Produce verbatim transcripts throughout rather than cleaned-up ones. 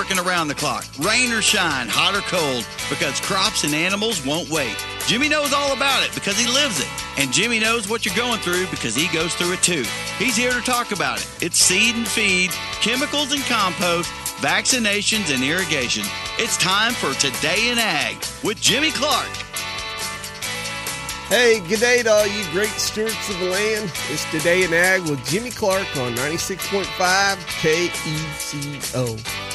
working around the clock, rain or shine, hot or cold, because crops and animals won't wait. Jimmy knows all about it because he lives it. And Jimmy knows what you're going through because he goes through it too. He's here to talk about it. It's seed and feed, chemicals and compost, vaccinations and irrigation. It's time for Today in Ag with Jimmy Clark. Hey, good day to all you great stewards of the land. It's Today in Ag with Jimmy Clark on ninety-six point five K E C O.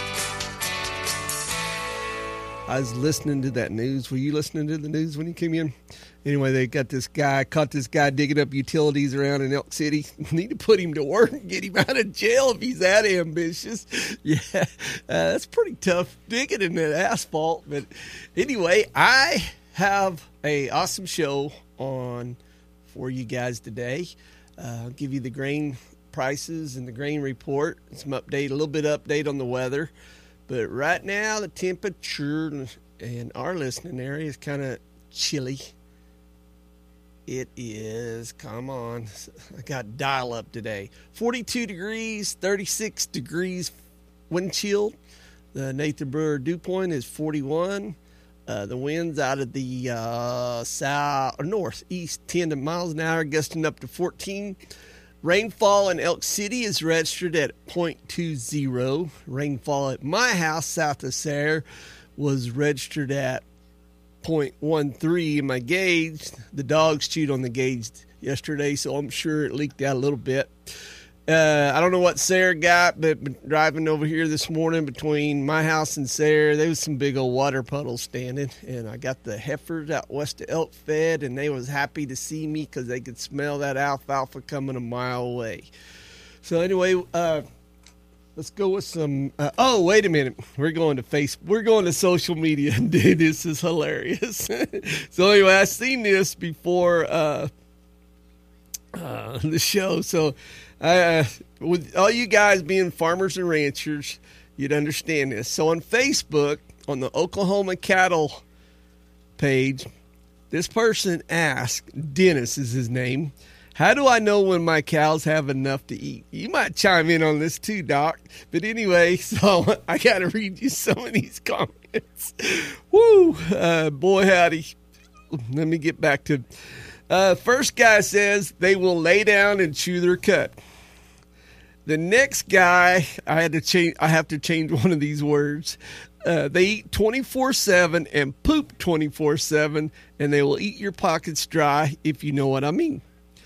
I was listening to that news. Were you listening to the news when you came in? Anyway, they got this guy, caught this guy digging up utilities around in Elk City. Need to put him to work and get him out of jail if he's that ambitious. Yeah, uh, that's pretty tough digging in that asphalt. But anyway, I have a awesome show on for you guys today. Uh, I'll give you the grain prices and the grain report, some update, a little bit of update on the weather. But right now, the temperature in our listening area is kind of chilly. It is, come on, I got dial up today. forty-two degrees, thirty-six degrees wind chill. The Nathan Brewer dew point is forty-one. Uh, the winds out of the uh, south or northeast, ten miles an hour, gusting up to fourteen. Rainfall in Elk City is registered at zero point two zero. Rainfall at my house south of Sayre was registered at zero point one three in my gauge. The dogs chewed on the gauge yesterday, so I'm sure it leaked out a little bit. Uh, I don't know what Sayre got, but driving over here this morning between my house and Sayre, there was some big old water puddles standing, and I got the heifers out west of Elk fed, and they was happy to see me because they could smell that alfalfa coming a mile away. So anyway, uh, let's go with some. Uh, oh, wait a minute, we're going to face. We're going to social media, dude. This is hilarious. So anyway, I seen this before uh, uh, the show, so. Uh, with all you guys being farmers and ranchers, you'd understand this. So on Facebook, on the Oklahoma cattle page, this person asked, Dennis is his name, how do I know when my cows have enough to eat? You might chime in on this too, Doc. But anyway, so I got to read you some of these comments. Woo, uh, boy howdy. Let me get back to Uh, first guy says they will lay down and chew their cud. The next guy, I had to change. I have to change one of these words. Uh, they eat twenty-four seven and poop twenty-four seven, and they will eat your pockets dry, if you know what I mean.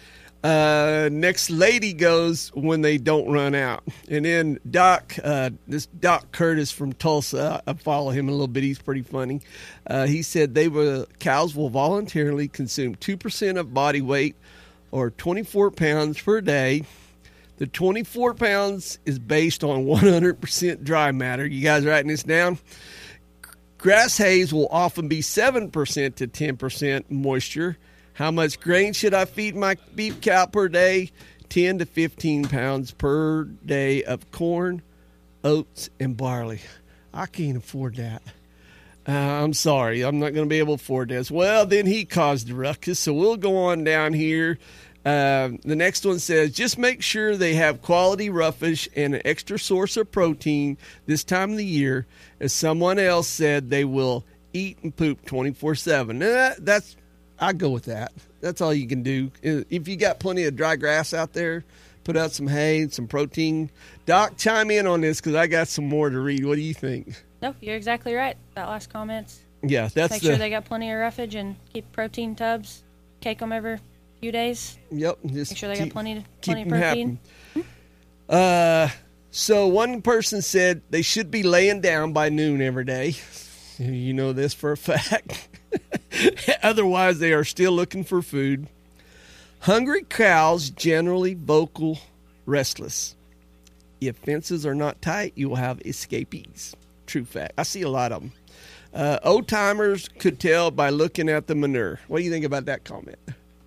Uh, next lady goes when they don't run out. And then Doc, uh, this Doc Curtis from Tulsa, I follow him a little bit. He's pretty funny. Uh, he said they will, cows will voluntarily consume two percent of body weight or twenty-four pounds per day. The twenty-four pounds is based on one hundred percent dry matter. You guys writing this down? Grass hays will often be seven percent to ten percent moisture. How much grain should I feed my beef cow per day? ten to fifteen pounds per day of corn, oats, and barley. I can't afford that. Uh, I'm sorry. I'm not going to be able to afford this. Well, then he caused the ruckus, so we'll go on down here. Uh, the next one says, just make sure they have quality roughage and an extra source of protein this time of the year. As someone else said, they will eat and poop twenty-four seven. That, that's I go with that. That's all you can do. If you got plenty of dry grass out there, put out some hay, some protein. Doc, chime in on this because I got some more to read. What do you think? No, you're exactly right. That last comment's. Yeah, that's Make the, sure they got plenty of roughage and keep protein tubs. Cake them every few days. Yep. Just Make sure they keep, got plenty, keep plenty of protein. Hmm? Uh, so one person said they should be laying down by noon every day. You know this for a fact. Otherwise, they are still looking for food. Hungry cows generally vocal, restless. If fences are not tight, you will have escapees. True fact. I see a lot of them. Uh, old timers could tell by looking at the manure. What do you think about that comment?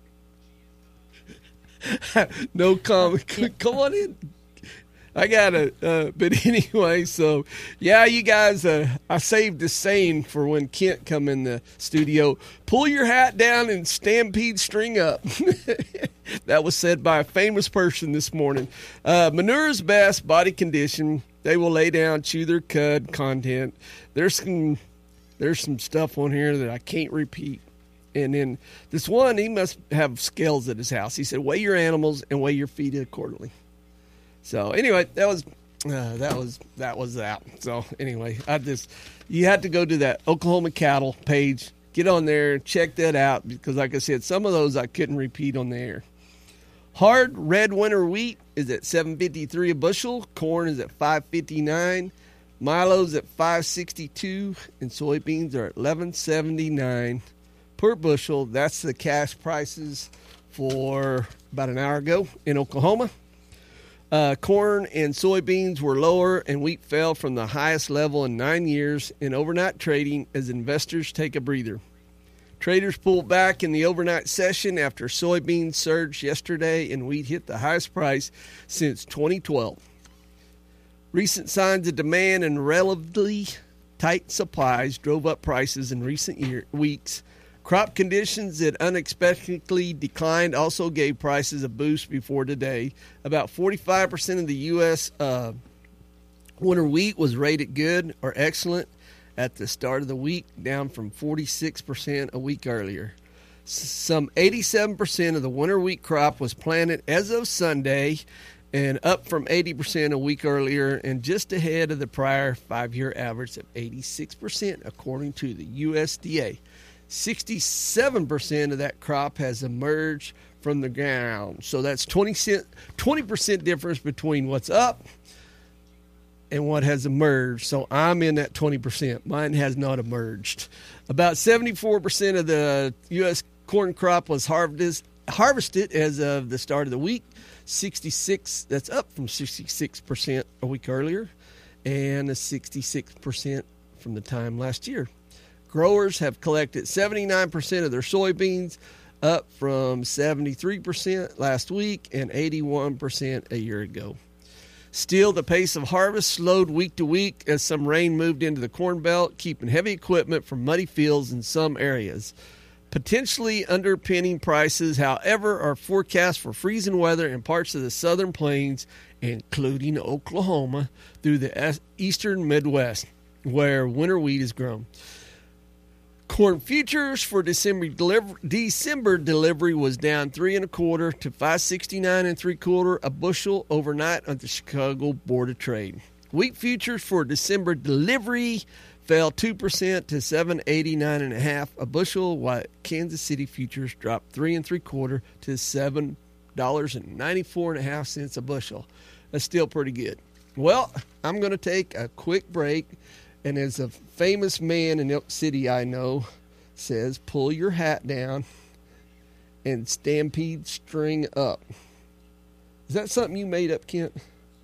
No comment. Come on in. I got it. Uh, but anyway, so, yeah, you guys, uh, I saved the saying for when Kent come in the studio. Pull your hat down and stampede string up. That was said by a famous person this morning. Uh, manure is best, body condition. They will lay down, chew their cud content. There's some, there's some stuff on here that I can't repeat. And then this one, he must have scales at his house. He said, weigh your animals and weigh your feed accordingly. So anyway, that was uh, that was that was that. So anyway, I just you had to go to that Oklahoma cattle page, get on there, check that out, because like I said, some of those I couldn't repeat on the air. Hard red winter wheat is at seven fifty-three a bushel. Corn is at five fifty-nine. Milo's at five sixty-two, and soybeans are at eleven seventy-nine per bushel. That's the cash prices for about an hour ago in Oklahoma. Uh, corn and soybeans were lower, and wheat fell from the highest level in nine years in overnight trading as investors take a breather. Traders pulled back in the overnight session after soybeans surged yesterday and wheat hit the highest price since twenty twelve. Recent signs of demand and relatively tight supplies drove up prices in recent year, weeks. Crop conditions that unexpectedly declined also gave prices a boost before today. About forty-five percent of the U S uh, winter wheat was rated good or excellent at the start of the week, down from forty-six percent a week earlier. Some eighty-seven percent of the winter wheat crop was planted as of Sunday, and up from eighty percent a week earlier, and just ahead of the prior five-year average of eighty-six percent, according to the U S D A. sixty-seven percent of that crop has emerged from the ground. So that's twenty percent difference between what's up and what has emerged. So I'm in that twenty percent. Mine has not emerged. About seventy-four percent of the U S corn crop was harvested harvested as of the start of the week. sixty-six, that's up from sixty-six percent a week earlier, and a sixty-six percent from the time last year. Growers have collected seventy-nine percent of their soybeans, up from seventy-three percent last week and eighty-one percent a year ago. Still, the pace of harvest slowed week to week as some rain moved into the Corn Belt, keeping heavy equipment from muddy fields in some areas. Potentially underpinning prices, however, are forecasts for freezing weather in parts of the southern plains, including Oklahoma, through the eastern Midwest, where winter wheat is grown. Corn futures for December delivery, December delivery was down three and a quarter to five sixty-nine and three quarter a bushel overnight on the Chicago Board of Trade. Wheat futures for December delivery fell two percent to seven eighty-nine and a half a bushel, while Kansas City futures dropped three and three quarter to seven dollars and ninety-four and a half cents a bushel. That's still pretty good. Well, I'm going to take a quick break. And as a famous man in Elk City I know says, pull your hat down and stampede string up. Is that something you made up, Kent?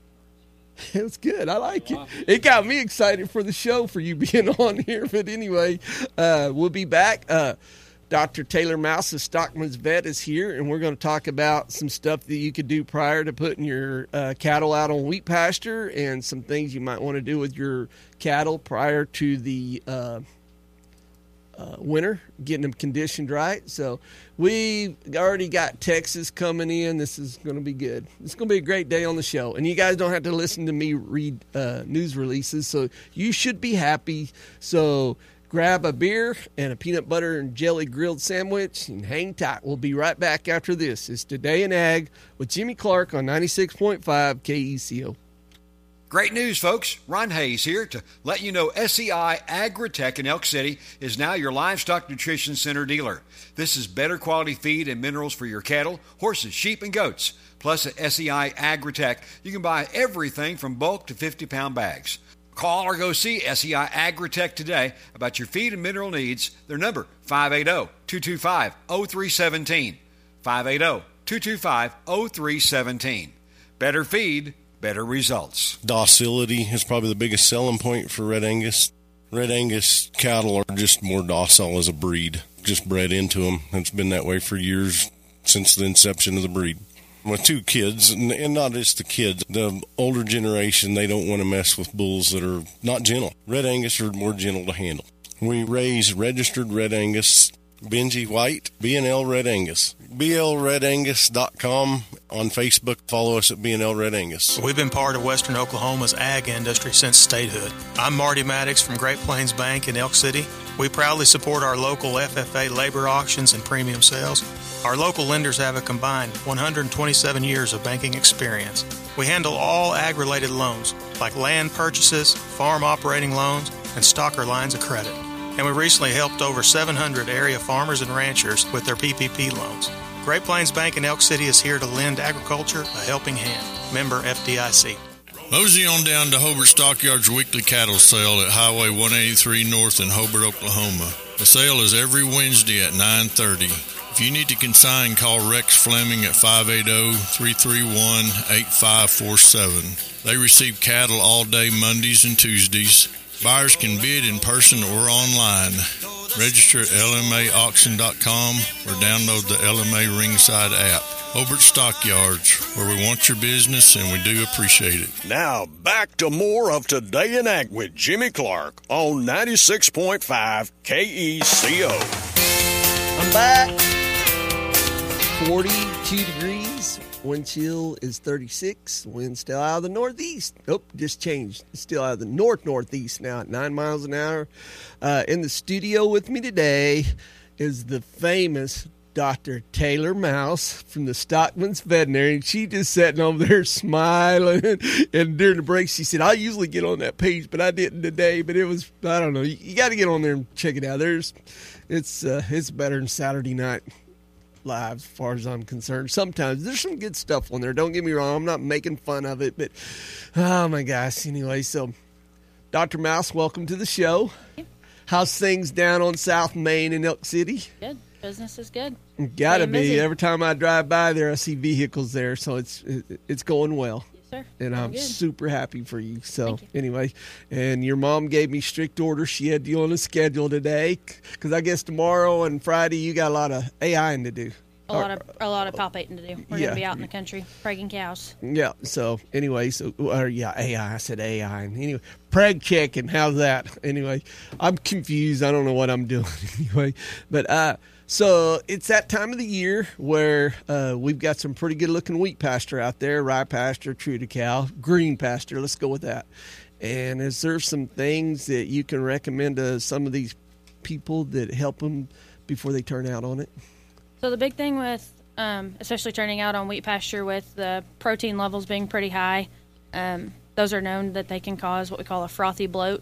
It's good. I like it. It got me excited for the show, for you being on here. But anyway, uh, we'll be back. Uh, Doctor Taylor Mouse of Stockman's Vet is here, and we're going to talk about some stuff that you could do prior to putting your uh, cattle out on wheat pasture, and some things you might want to do with your cattle prior to the uh, uh, winter, getting them conditioned right. So we already got Texas coming in. This is going to be good. It's going to be a great day on the show, and you guys don't have to listen to me read uh, news releases, so you should be happy. So grab a beer and a peanut butter and jelly grilled sandwich and hang tight. We'll be right back after this. It's Today in Ag with Jimmy Clark on ninety-six point five K E C O. Great news, folks. Ron Hayes here to let you know S E I Agritech in Elk City is now your livestock nutrition center dealer. This is better quality feed and minerals for your cattle, horses, sheep, and goats. Plus at S E I Agritech, you can buy everything from bulk to fifty-pound bags. Call or go see S E I Agritech today about your feed and mineral needs. Their number, five eight zero, two two five, zero three one seven. five eight zero, two two five, zero three one seven. Better feed, better results. Docility is probably the biggest selling point for Red Angus. Red Angus cattle are just more docile as a breed, just bred into them. It's been that way for years, since the inception of the breed. With two kids, and not just the kids, the older generation, they don't want to mess with bulls that are not gentle. Red Angus are more gentle to handle. We raise registered Red Angus Benji White, B and L Red Angus. B L red angus dot com. On Facebook, follow us at B and L Red Angus. We've been part of Western Oklahoma's ag industry since statehood. I'm Marty Maddox from Great Plains Bank in Elk City. We proudly support our local F F A labor auctions and premium sales. Our local lenders have a combined one hundred twenty-seven years of banking experience. We handle all ag-related loans, like land purchases, farm operating loans, and stocker lines of credit. And we recently helped over seven hundred area farmers and ranchers with their P P P loans. Great Plains Bank in Elk City is here to lend agriculture a helping hand. Member F D I C. Mosey on down to Hobart Stockyards weekly cattle sale at Highway one eighty-three North in Hobart, Oklahoma. The sale is every Wednesday at nine thirty. If you need to consign, call Rex Fleming at five eight zero, three three one, eight five four seven. They receive cattle all day Mondays and Tuesdays. Buyers can bid in person or online. Register at L M A auction dot com or download the L M A Ringside app. Hobart Stockyards, where we want your business and we do appreciate it. Now, back to more of Today in Ag with Jimmy Clark on ninety-six point five K E C O. I'm back. forty-two degrees. Wind chill is thirty-six. Wind still out of the northeast. Oh, just changed. It's still out of the north-northeast now at nine miles an hour. Uh, in the studio with me today is the famous Doctor Taylor Mouse from the Stockman's Veterinary. And she just sitting over there smiling. And during the break, she said, I usually get on that page, but I didn't today. But it was, I don't know. You, you got to get on there and check it out. There's, it's, uh, it's better than Saturday Night Live as far as I'm concerned. Sometimes there's some good stuff on there. Don't get me wrong. I'm not making fun of it, but oh my gosh. Anyway, so Doctor Mouse, welcome to the show. How's things down on South Main in Elk City? Good. Business is good. Gotta Staying be. busy. Every time I drive by there, I see vehicles there, so it's it, it's going well. Yes, sir. And Going I'm good. super happy for you. So Thank you. anyway, and your mom gave me strict orders. She had you on a schedule today because I guess tomorrow and Friday you got a lot of A I ing to do. A lot of a lot of palpating to do. We're Yeah. gonna be out in the country pregging cows. Yeah. So anyway, so or yeah, A I. I said A I. And anyway, preg checking. How's that? Anyway, I'm confused. I don't know what I'm doing. Anyway, but uh, so it's that time of the year where uh, we've got some pretty good looking wheat pasture out there, rye pasture, true to cow, green pasture. Let's go with that. And is there some things that you can recommend to some of these people that help them before they turn out on it? So the big thing with, um, especially turning out on wheat pasture with the protein levels being pretty high, um, those are known that they can cause what we call a frothy bloat.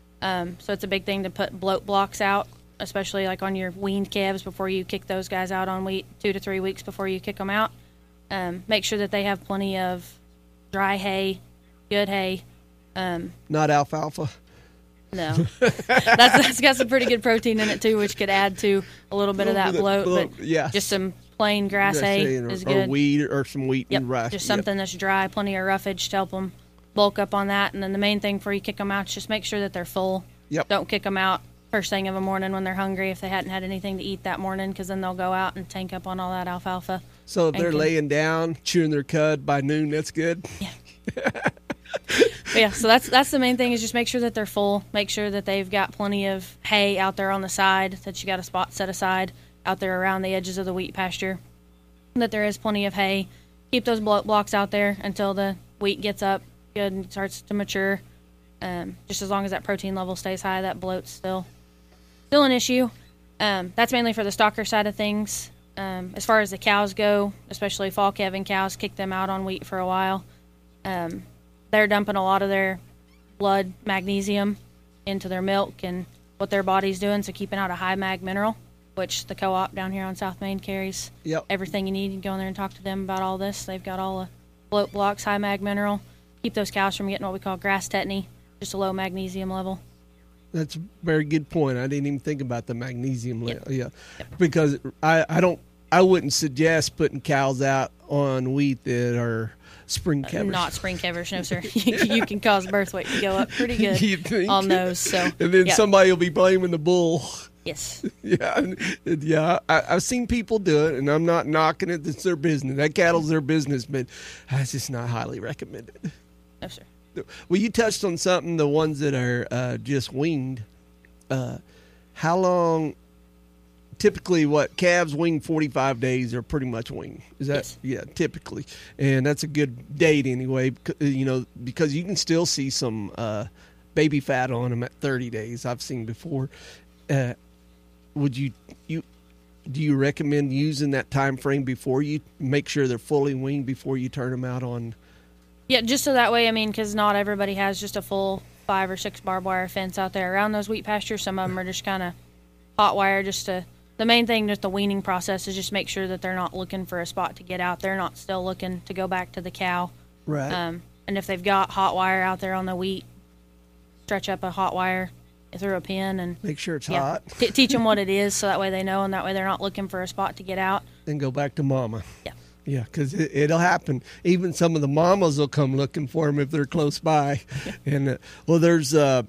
Um, so it's a big thing to put bloat blocks out, especially like on your weaned calves before you kick those guys out on wheat, two to three weeks before you kick them out. Um, make sure that they have plenty of dry hay, good hay. Um, Not alfalfa. No, that's, that's got some pretty good protein in it too, which could add to a little bit of that bloat. But yeah. just some plain grass Grass hay hay or, is or good. wheat or some wheat Yep, and rice. just Yep. something that's dry, plenty of roughage to help them bulk up on that. And then the main thing before you kick them out is just make sure that they're full. Yep. Don't kick them out first thing of the morning when they're hungry if they hadn't had anything to eat that morning, because then they'll go out and tank up on all that alfalfa. So if they're and can- laying down, chewing their cud by noon, that's good. But yeah, so that's that's the main thing is just make sure that they're full. Make sure that they've got plenty of hay out there on the side, that you got a spot set aside out there around the edges of the wheat pasture, that there is plenty of hay. Keep those bloat blocks out there until the wheat gets up good and starts to mature. Um, just as long as that protein level stays high, that bloat's still still an issue. Um, that's mainly for the stocker side of things. Um, as far as the cows go, especially fall calving cows, kick them out on wheat for a while. Um, they're dumping a lot of their blood magnesium into their milk and what their body's doing, so keeping out a high mag mineral, which the co-op down here on South Main carries. Yep. Everything you need. You can go in there and talk to them about all this. They've got all the bloat blocks, high mag mineral. Keep those cows from getting what we call grass tetany, just a low magnesium level. That's a very good point. I didn't even think about the magnesium Yep. level. Yeah, because I, I don't I wouldn't suggest putting cows out on wheat that are spring calvers. Not spring covers, no sir. you, you can cause birth weight to go up pretty good You think? on those. So And then yeah. somebody will be blaming the bull. Yes. Yeah, and- and yeah. I, I've seen people do it, and I'm not knocking it. It's their business. That cattle's their business, but it's just not highly recommended. No sir. Well, you touched on something. The ones that are uh, just weaned. Uh, how long typically what calves wing forty-five days are pretty much wing. Is that Yes. yeah, typically. And that's a good date anyway, you know, because you can still see some uh, baby fat on them at thirty days. I've seen before. Uh, would you you do you recommend using that time frame before you make sure they're fully weaned before you turn them out on? Yeah, just so that way, I mean, because not everybody has just a full five or six barbed wire fence out there around those wheat pastures. Some of them are just kind of hot wire. Just to the main thing, just the weaning process is just make sure that they're not looking for a spot to get out. They're not still looking to go back to the cow. Right. Um, and if they've got hot wire out there on the wheat, stretch up a hot wire through a pin and Make sure it's yeah, hot. t- teach them what it is, so that way they know, and that way they're not looking for a spot to get out. Then go back to mama. Yeah. Yeah, because it, it'll happen. Even some of the mamas will come looking for them if they're close by. And uh, well, there's uh,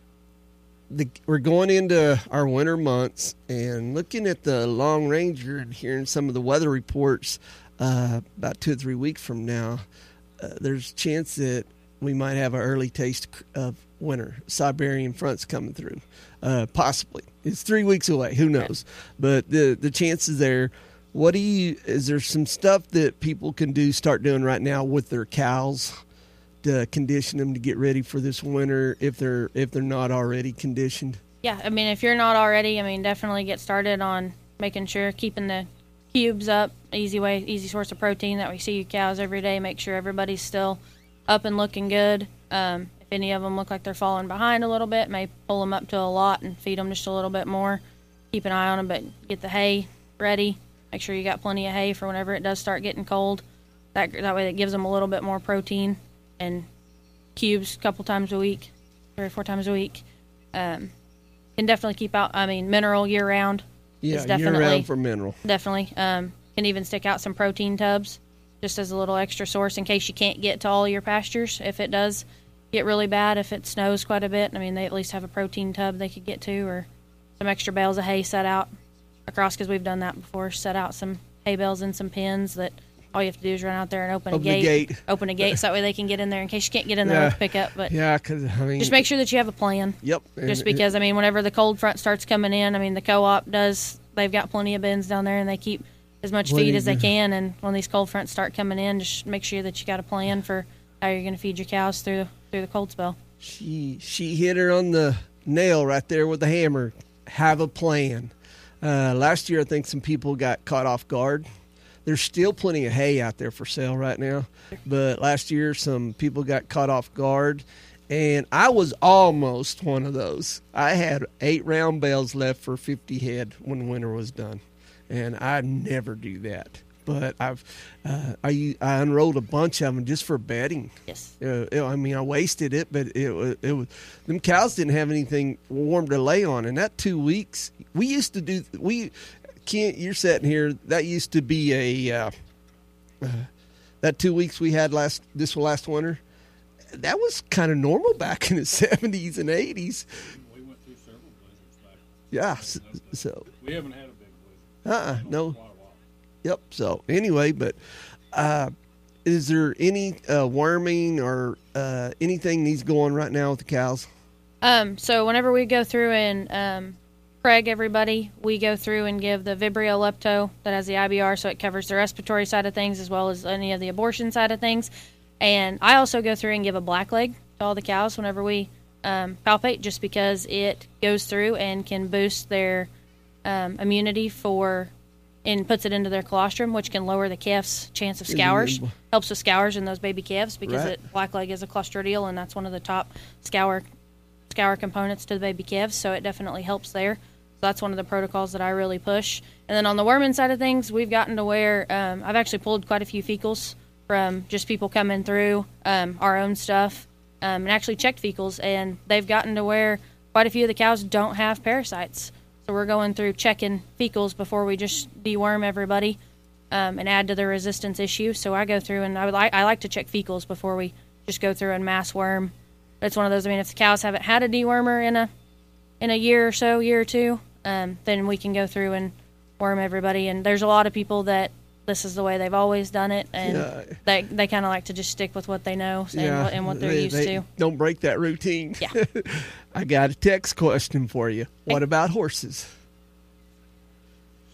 the we're going into our winter months, and looking at the long ranger and hearing some of the weather reports uh, about two or three weeks from now, uh, there's a chance that we might have an early taste of winter. Siberian fronts coming through, uh, possibly. It's three weeks away. Who knows? But the the chances there. What do you? Is there some stuff that people can do, start doing right now with their cows to condition them to get ready for this winter if they're if they're not already conditioned? Yeah, I mean, if you're not already, I mean, definitely get started on making sure keeping the cubes up. Easy way, easy source of protein that we see your cows every day. Make sure everybody's still up and looking good. Um, if any of them look like they're falling behind a little bit, may pull them up to a lot and feed them just a little bit more. Keep an eye on them, but get the hay ready. Make sure you got plenty of hay for whenever it does start getting cold. That that way, that gives them a little bit more protein. And cubes a couple times a week, three or four times a week. Um, can definitely keep out. I mean, mineral year round. Yeah, is definitely, year round for mineral. Definitely. Um, can even stick out some protein tubs just as a little extra source in case you can't get to all your pastures. If it does get really bad, if it snows quite a bit, I mean, they at least have a protein tub they could get to, or some extra bales of hay set out across, because we've done that before. Set out some hay bales and some pins that all you have to do is run out there and open, open a gate, gate. Open a gate so that way they can get in there in case you can't get in there Yeah. with the pickup. But Yeah, because I mean, just make sure that you have a plan. Yep. Just And- because, I mean, whenever the cold front starts coming in, I mean, the co-op does, they've got plenty of bins down there, and they keep as much Plenty feed as they of- can. And when these cold fronts start coming in, just make sure that you got a plan for how you're going to feed your cows through the, through the cold spell. She she hit her on the nail right there with the hammer. Have a plan. Uh, last year, I think some people got caught off guard. There's still plenty of hay out there for sale right now, but last year some people got caught off guard, and I was almost one of those. I had eight round bales left for fifty head when winter was done, and I never do that. But I've uh, I I unrolled a bunch of them just for bedding. Yes. Uh, it- I mean, I wasted it, but it was it was them cows didn't have anything warm to lay on, and that two weeks we used to do we. Kent, you're sitting here. That used to be a uh, uh, that two weeks we had last this last winter. That was kind of normal back in the seventies and eighties. We went through several blizzards back. Yeah, so, so We haven't had a big blizzard. uh, uh no. Quite a while. Yep. So anyway, but uh, is there any uh, worming or uh, anything needs going right now with the cows? Um, so whenever we go through and um, Craig, everybody, we go through and give the Vibrio Lepto that has the I B R, so it covers the respiratory side of things as well as any of the abortion side of things. And I also go through and give a black leg to all the cows whenever we um, palpate, just because it goes through and can boost their um, immunity for and puts it into their colostrum, which can lower the calf's chance of scours. Helps with scours in those baby calves because Right. it black leg is a clostridial, and that's one of the top scour scour components to the baby calves, so it definitely helps there. So that's one of the protocols that I really push. And then on the worming side of things, we've gotten to where um, I've actually pulled quite a few fecals from just people coming through um, our own stuff um, and actually checked fecals, and they've gotten to where quite a few of the cows don't have parasites. So we're going through checking fecals before we just deworm everybody um, and add to the resistance issue. So I go through and I would like I like to check fecals before we just go through and mass worm. It's one of those. I mean, if the cows haven't had a dewormer in a in a year or so, year or two, um, then we can go through and worm everybody. And there's a lot of people that this is the way they've always done it, and Yeah. they they kind of like to just stick with what they know and, what, and what they're they- used they to. Don't break that routine. Yeah. I got a text question for you. What about horses?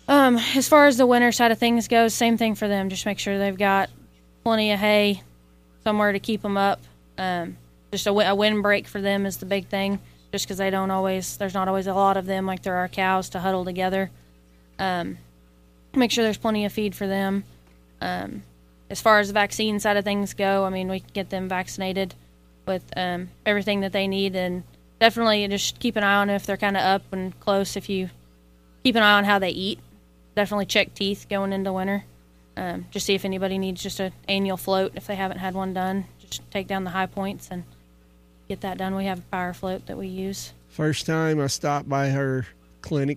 Um, as far as the winter side of things goes, same thing for them. Just make sure they've got plenty of hay, somewhere to keep them up. Um, just a, a windbreak for them is the big thing, just because they don't always, there's not always a lot of them like there are cows to huddle together. Um, make sure there's plenty of feed for them. Um, as far as the vaccine side of things go, I mean, we can get them vaccinated with um, everything that they need, and definitely just keep an eye on if they're kind of up and close. If you keep an eye on how they eat, definitely check teeth going into winter. Um, just see if anybody needs just an annual float. If they haven't had one done, just take down the high points and get that done. We have a power float that we use. First time I stopped by her clinic,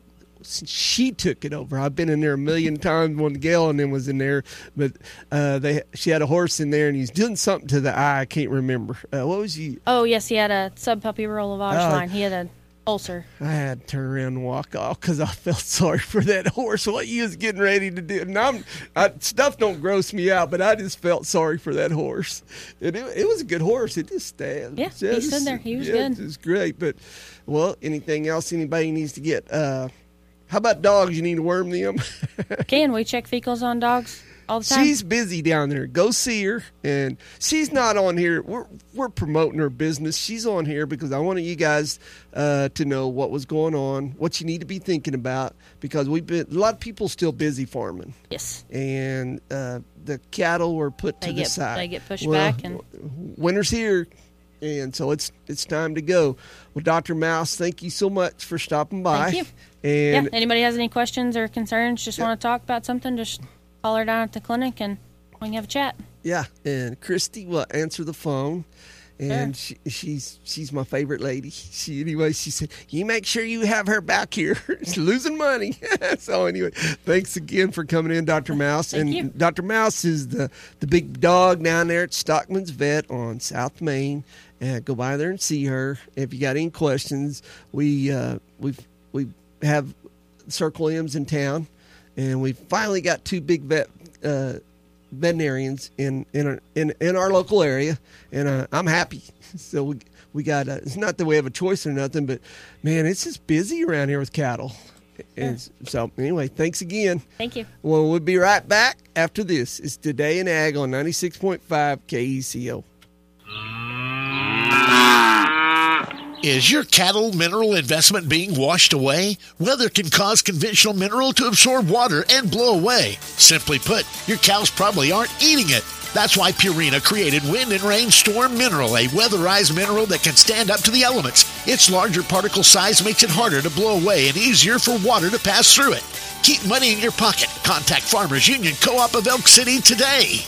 she took it over. I've been in there a million times when Gail and them was in there, but uh, they she had a horse in there and he's doing something to the eye. I can't remember. Uh, what was he? Oh, yes, he had a sub-puppy rural lavage uh, line. He had an ulcer. I had to turn around and walk off because I felt sorry for that horse, what he was getting ready to do. And I'm, I, stuff don't gross me out, but I just felt sorry for that horse. And it, it was a good horse. It just stayed. Yeah, he stood there. He was yeah, good. It was great. But, well, anything else anybody needs to get? Uh, how about dogs? You need to worm them? Can we check fecals on dogs all the time? She's busy down there. Go see her. And she's not on here. We're we're promoting her business. She's on here because I wanted you guys uh, to know what was going on, what you need to be thinking about, because we've been a lot of people still busy farming. Yes. And uh, the cattle were put they to get, the side. They get pushed well, back. And winter's here. And so it's it's time to go. Well, Doctor Mouse, thank you so much for stopping by. Thank you. And yeah, anybody has any questions or concerns, just yeah. want to talk about something, just call her down at the clinic and we can have a chat. Yeah, and Christy will answer the phone. And sure. she, she's she's my favorite lady. She anyway, she said, you make sure you have her back here. She's losing money. So anyway, thanks again for coming in, Doctor Mouse. Thank and you. Doctor Mouse is the, the big dog down there at Stockman's Vet on South Main. Uh, go by there and see her. If you got any questions, we uh, we we have Circle M's in town, and we finally got two big vet uh, veterinarians in in our, in in our local area, and uh, I'm happy. So we we got uh, it's not that we have a choice or nothing, but man, it's just busy around here with cattle. And so anyway, thanks again. Thank you. Well, we'll be right back after this. It's Today in Ag on ninety-six point five K E C O. Is your cattle mineral investment being washed away? Weather can cause conventional mineral to absorb water and blow away. Simply put, your cows probably aren't eating it. That's why Purina created Wind and Rain Storm Mineral, a weatherized mineral that can stand up to the elements. Its larger particle size makes it harder to blow away and easier for water to pass through it. Keep money in your pocket. Contact Farmers Union Co-op of Elk City today.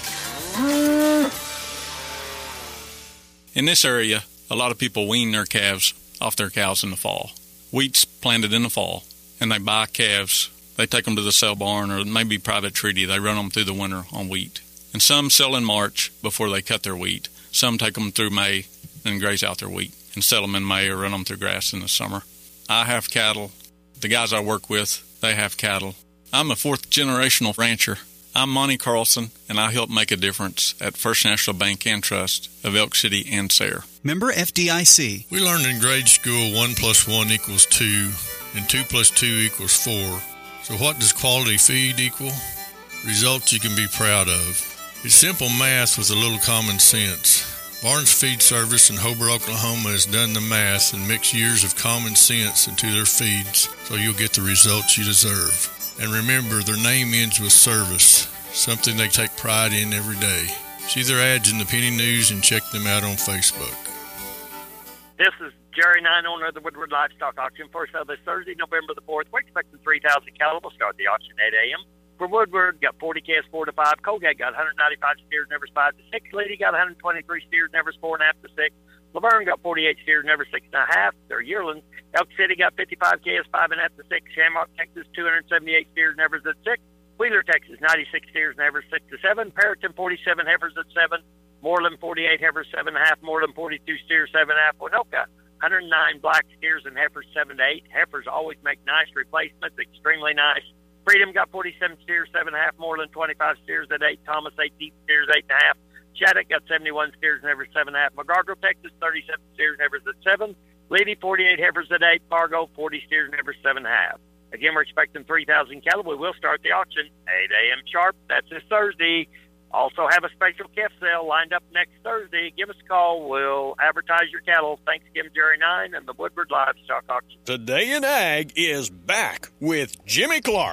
In this area, a lot of people wean their calves off their cows in the fall. Wheat's planted in the fall, and they buy calves. They take them to the sale barn or maybe private treaty. They run them through the winter on wheat. And some sell in March before they cut their wheat. Some take them through May and graze out their wheat and sell them in May or run them through grass in the summer. I have cattle. The guys I work with, they have cattle. I'm a fourth generational rancher. I'm Monty Carlson, and I help make a difference at First National Bank and Trust of Elk City and Sayre. Member F D I C. We learned in grade school one plus one equals two, and two plus two equals four. So what does quality feed equal? Results you can be proud of. It's simple math with a little common sense. Barnes Feed Service in Hobart, Oklahoma has done the math and mixed years of common sense into their feeds so you'll get the results you deserve. And remember, their name ends with service, something they take pride in every day. See their ads in the Penny News and check them out on Facebook. This is Jerry Nine, owner of the Woodward Livestock Auction. First sale this Thursday, November the fourth. We're expecting three thousand cattle. We'll start the auction at eight a.m. For Woodward, got forty calves, four to five. Colgate got one hundred ninety-five steers, nevers five to six. Lady got one hundred twenty-three steers, nevers four and a half to six. Laverne got forty-eight steers, nevers six and a half. They're yearlings. Elk City got fifty-five calves, five and a half to six. Shamrock, Texas, two hundred seventy-eight steers, nevers at six. Wheeler, Texas, ninety-six steers, nevers six to seven. Perryton, forty-seven heifers at seven. Moreland, forty-eight heifers, seven and a half. Moreland, forty-two steers, seven and a half. Winoka, one hundred nine black steers and heifers, seven to eight. Heifers always make nice replacements, extremely nice. Freedom got forty-seven steers, seven and a half. Moreland, twenty-five steers at eight. Thomas, eighteen steers, eight and a half. Shattuck got seventy-one steers and heifers, seven and a half. McGargle, Texas, thirty-seven steers and heifers at seven. Levy, forty-eight heifers at eight. Fargo, forty steers and heifers, seven and a half. Again, we're expecting three thousand cattle. We will start the auction eight a.m. sharp. That's this Thursday. Also have a special calf sale lined up next Thursday. Give us a call. We'll advertise your cattle. Thanks again, Jerry Nine and the Woodward Livestock Auction. Today in Ag is back with Jimmy Clark.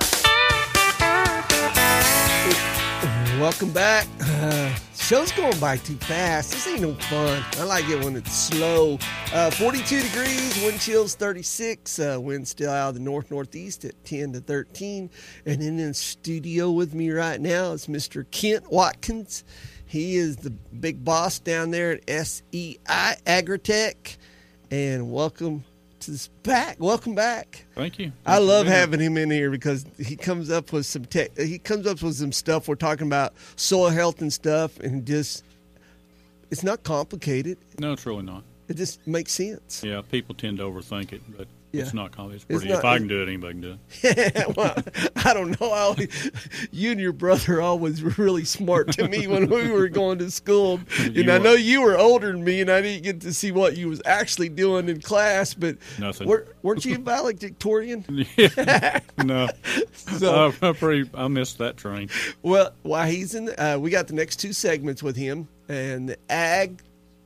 Welcome back. Uh, show's going by too fast. This ain't no fun. I like it when it's slow. Uh, forty-two degrees, wind chills thirty-six. Uh, wind still out of the north-northeast at ten to thirteen. And in the studio with me right now is Mister Kent Watkins. He is the big boss down there at S E I Agritech. And welcome to this back. Welcome back. Thank you. I love having him in here because he comes up with some tech. He comes up with some stuff. We're talking about soil health and stuff, and just it's not complicated. No, it's really not. It just makes sense. Yeah, people tend to overthink it, but Yeah. it's not complicated. It's It's pretty. not- if I can do it, anybody can do it. Well, I don't know. I always, you and your brother always were really smart to me when we were going to school. And You I were. know you were older than me, and I didn't get to see what you was actually doing in class. But Nothing. Were, weren't you valedictorian? Yeah. No. So- I, I pretty. I missed that train. Well, while he's in, the, uh, we got the next two segments with him, and the Ag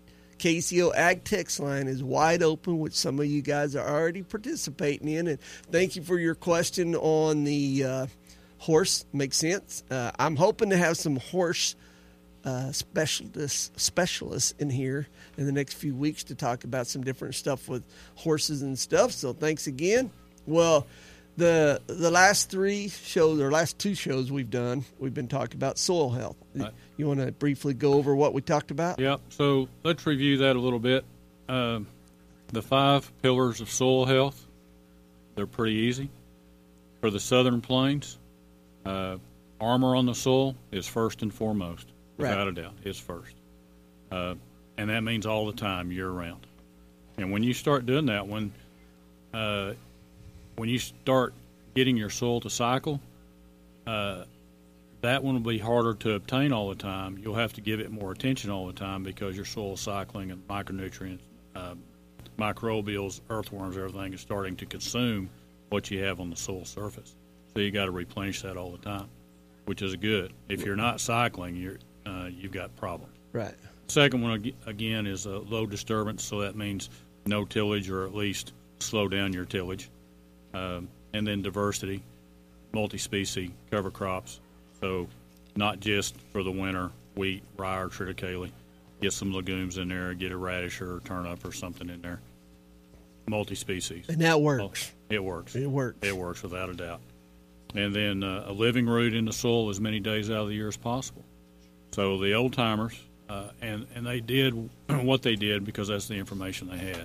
K C O Ag Text line is wide open, which some of you guys are already participating in. And thank you for your question on the uh, horse. Makes sense. Uh, I'm hoping to have some horse uh, specialists specialists in here in the next few weeks to talk about some different stuff with horses and stuff. So thanks again. Well, the the last three shows or last two shows we've done, we've been talking about soil health. Right. You want to briefly go over what we talked about? Yeah. So let's review that a little bit. Um, the five pillars of soil health. They're pretty easy. For the Southern Plains, uh, armor on the soil is first and foremost, without Right. a doubt. It's first, uh, and that means all the time, year round. And when you start doing that, when uh, when you start getting your soil to cycle, uh, that one will be harder to obtain all the time. You'll have to give it more attention all the time because your soil cycling and micronutrients, uh, microbials, earthworms, everything is starting to consume what you have on the soil surface. So you got to replenish that all the time, which is good. If you're not cycling, you're uh, you've got problems. Right. Second one ag- again is a low disturbance, so that means no tillage or at least slow down your tillage. Um, and then diversity, multi-species cover crops. So not just for the winter, wheat, rye, or triticale. Get some legumes in there, get a radish or a turnip or something in there. Multi-species. And that works. It works. It works. It works without a doubt. And then uh, a living root in the soil as many days out of the year as possible. So the old timers, uh, and, and they did what they did because that's the information they had.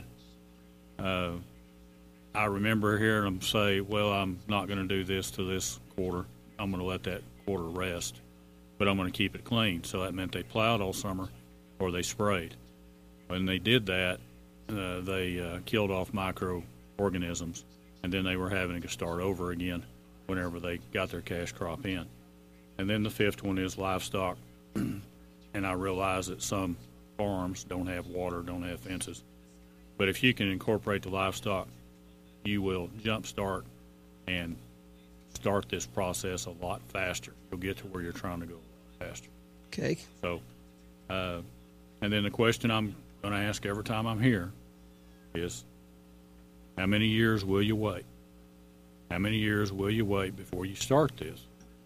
Uh, I remember hearing them say, well, I'm not going to do this to this quarter. I'm going to let that quarter rest, but I'm going to keep it clean. So that meant they plowed all summer or they sprayed. When they did that, uh, they uh, killed off microorganisms, and then they were having to start over again whenever they got their cash crop in. And then the fifth one is livestock. And I realize that some farms don't have water, don't have fences. But if you can incorporate the livestock, you will jumpstart and start this process a lot faster. You'll get to where you're trying to go faster. Okay. So, uh, and then the question I'm going to ask every time I'm here is, how many years will you wait? How many years will you wait before you start this?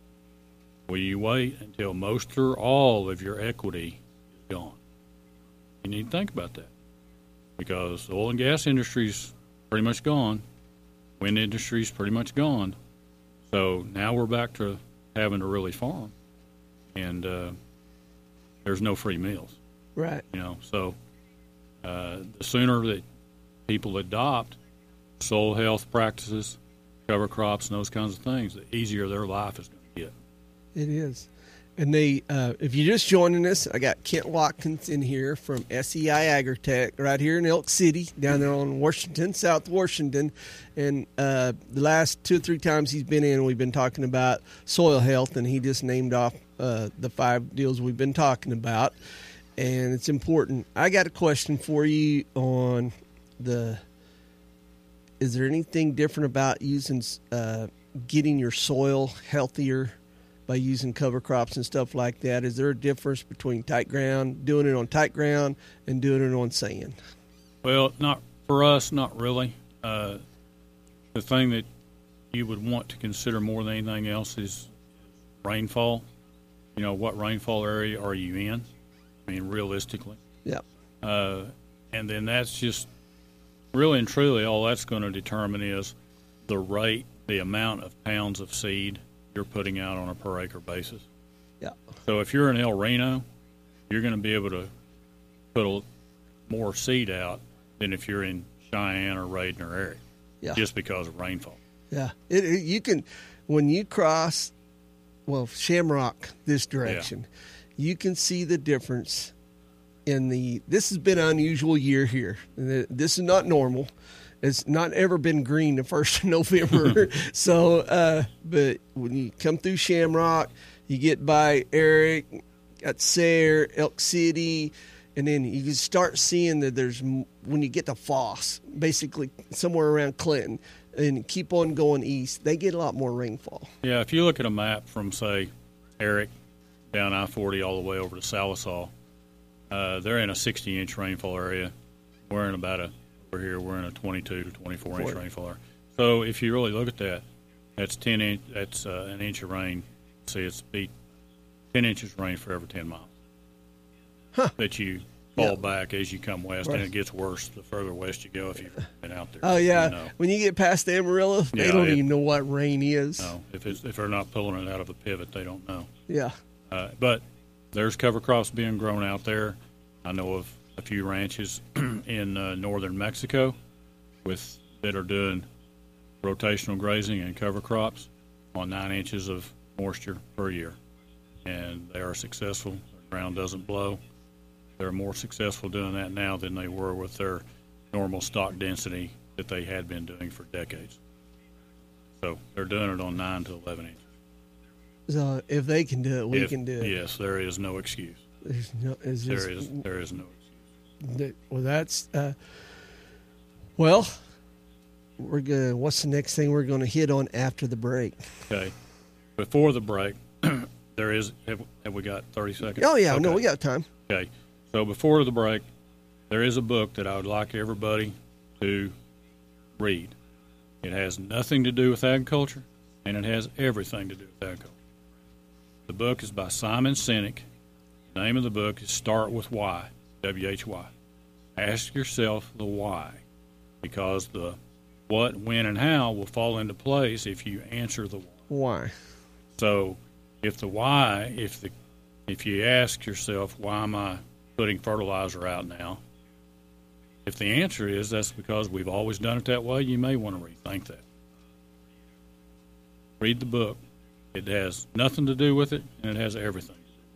Will you wait until most or all of your equity is gone? You need to think about that, because the oil and gas industry's pretty much gone. Wind industry's pretty much gone. So now we're back to having to really farm, and uh, there's no free meals. Right. You know, so uh, the sooner that people adopt soil health practices, cover crops, and those kinds of things, the easier their life is going to get. It is. And they, uh, if you're just joining us, I got Kent Watkins in here from S E I Agritech right here in Elk City, down there on Washington, South Washington. And uh, the last two or three times he's been in, we've been talking about soil health, and he just named off uh, the five deals we've been talking about. And it's important. I got a question for you on the is there anything different about using uh, getting your soil healthier by using cover crops and stuff like that? Is there a difference between tight ground, doing it on tight ground, and doing it on sand? Well, not for us, not really. Uh, the thing that you would want to consider more than anything else is rainfall. You know, what rainfall area are you in? I mean, realistically. Yep. Uh, and then that's just really and truly all that's going to determine is the rate, the amount of pounds of seed you're putting out on a per acre basis. Yeah. So if you're in El Reno, you're going to be able to put a, more seed out than if you're in Cheyenne or Raiden or Eric. Yeah. Just because of rainfall. Yeah. It, it, you can, when you cross, well, Shamrock this direction, yeah. you can see the difference in the, this has been an unusual year here. This is not normal. It's not ever been green the first of November. so, uh, but when you come through Shamrock, you get by Eric, got Sayre, Elk City, and then you can start seeing that there's, when you get to Foss, basically somewhere around Clinton, and keep on going east, they get a lot more rainfall. Yeah, if you look at a map from, say, Eric down I forty all the way over to Salisaw, uh, they're in a sixty-inch rainfall area. We're in about a, over here, we're in a twenty-two to twenty-four inch rainfall area. So if you really look at that, that's ten inch, that's uh, an inch of rain. See, it's beat ten inches of rain for every ten miles. Huh. That you fall yep. back as you come west, right. and it gets worse the further west you go if you've been out there. Oh, yeah. You know. When you get past Amarillo, they yeah, don't it, even know what rain is. No, if, it's, if they're not pulling it out of a pivot, they don't know. Yeah. Uh, but there's cover crops being grown out there. I know of a few ranches in uh, northern Mexico with that are doing rotational grazing and cover crops on nine inches of moisture per year. And they are successful. The ground doesn't blow. They're more successful doing that now than they were with their normal stock density that they had been doing for decades. So they're doing it on nine to eleven inches. So if they can do it, we if, can do it. Yes, there is no excuse. There's no, it's just, there is there is no excuse. That, well, that's uh, well. We're gonna. What's the next thing we're going to hit on after the break? Okay, before the break, there is. Have, have we got thirty seconds? Oh yeah, okay. no, we got time. Okay, so before the break, there is a book that I would like everybody to read. It has nothing to do with agriculture, and it has everything to do with agriculture. The book is by Simon Sinek. The name of the book is Start With Why, W H Y. Ask yourself the why, because the what, when, and how will fall into place if you answer the why. Why? So if the why, if the if you ask yourself, why am I putting fertilizer out now? If the answer is that's because we've always done it that way, you may want to rethink that. Read the book. It has nothing to do with it, and it has everything.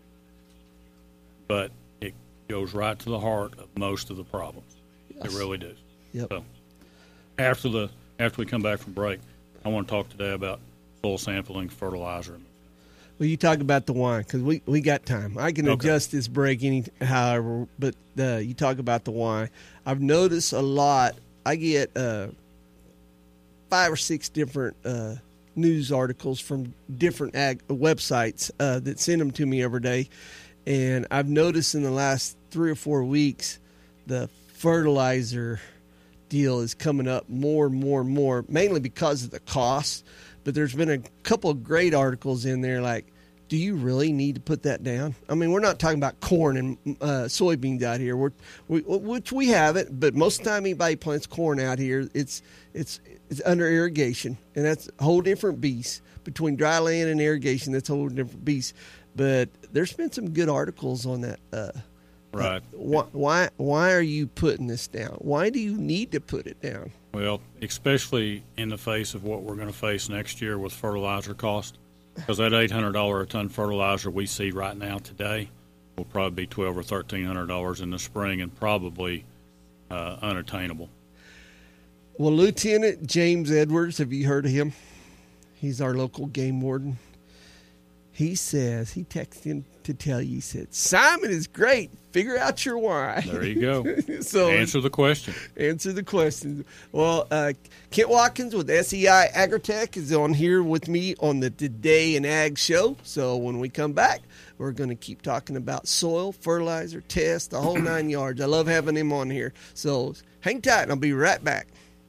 But it goes right to the heart of most of the problems. Yes. It really does. Yep. So after the after we come back from break, I want to talk today about soil sampling, fertilizer. Well, you talk about the why because we, we got time. I can okay. adjust this break any however, but uh, you talk about the why. I've noticed a lot. I get uh, five or six different uh, news articles from different ag websites uh, that send them to me every day, and I've noticed in the last three or four weeks the fertilizer deal is coming up more and more and more, mainly because of the cost. But there's been a couple of great articles in there like, do you really need to put that down? I mean, we're not talking about corn and uh, soybeans out here, we're, we, which we have it, but most of the time anybody plants corn out here, it's it's it's under irrigation, and that's a whole different beast. Between dry land and irrigation, that's a whole different beast. But there's been some good articles on that. Uh, right. Uh, why, why why are you putting this down? Why do you need to put it down? Well, especially in the face of what we're going to face next year with fertilizer cost, because that eight hundred dollars a ton fertilizer we see right now today will probably be twelve hundred dollars or thirteen hundred dollars in the spring and probably uh, unattainable. Well, Lieutenant James Edwards, have you heard of him? He's our local game warden. He says, he texted him to tell you, he said, Simon is great. Figure out your why. There you go. So answer the question. Answer the question. Well, uh, Kent Watkins with S E I Agritech is on here with me on the Today in Ag show. So when we come back, we're going to keep talking about soil, fertilizer, test, the whole nine yards. I love having him on here. So hang tight and I'll be right back.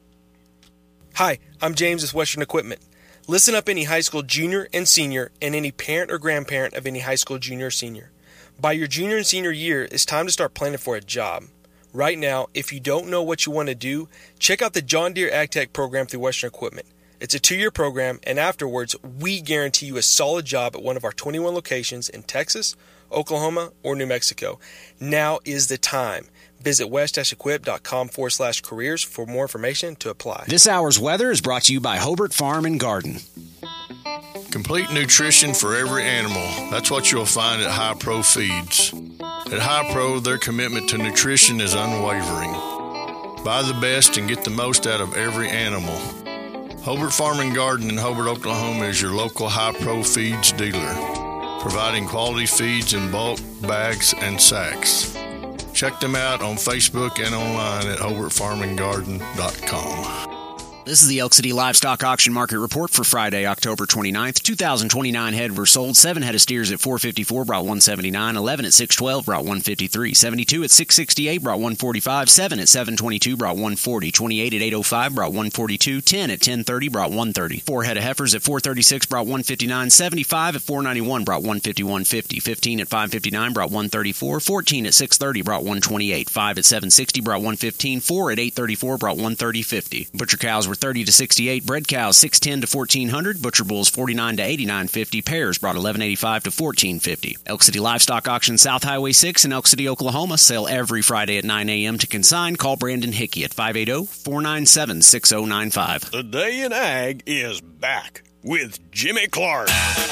Hi, I'm James with Western Equipment. Listen up, any high school junior and senior, and any parent or grandparent of any high school junior or senior. By your junior and senior year, it's time to start planning for a job. Right now, if you don't know what you want to do, check out the John Deere AgTech program through Western Equipment. It's a two-year program, and afterwards, we guarantee you a solid job at one of our twenty-one locations in Texas, Oklahoma, or New Mexico. Now is the time. Visit west-equip.com forward slash careers for more information to apply. This hour's weather is brought to you by Hobart Farm and Garden. Complete nutrition for every animal. That's what you'll find at High Pro Feeds. At High Pro, their commitment to nutrition is unwavering. Buy the best and get the most out of every animal. Hobart Farm and Garden in Hobart, Oklahoma is your local High Pro Feeds dealer, providing quality feeds in bulk, bags, and sacks. Check them out on Facebook and online at hobart farm and garden dot com. This is the Elk City Livestock Auction Market Report for Friday, October twenty-ninth. two thousand twenty-nine head were sold. seven head of steers at four fifty-four brought one seventy-nine. eleven at six twelve brought one fifty-three. seventy-two at six sixty-eight brought one forty-five. seven at seven twenty-two brought one forty. twenty-eight at eight oh five brought one forty-two. ten at ten thirty brought one thirty. four head of heifers at four thirty-six brought one fifty-nine. seventy-five at four ninety-one brought one fifty-one fifty. fifteen at five fifty-nine brought one thirty-four. fourteen at six thirty brought one twenty-eight. five at seven sixty brought one fifteen. four at eight thirty-four brought one thirty fifty. Butcher cows were thirty to sixty-eight. Bred cows six ten to fourteen hundred. Butcher bulls forty-nine to eighty-nine fifty. Pairs brought eleven eighty-five to fourteen fifty. Elk City Livestock Auction South Highway six in Elk City, Oklahoma. Sale every Friday at nine a.m. To consign, call Brandon Hickey at five eight zero, four nine seven, six zero nine five. The Day in Ag is back with Jimmy Clark.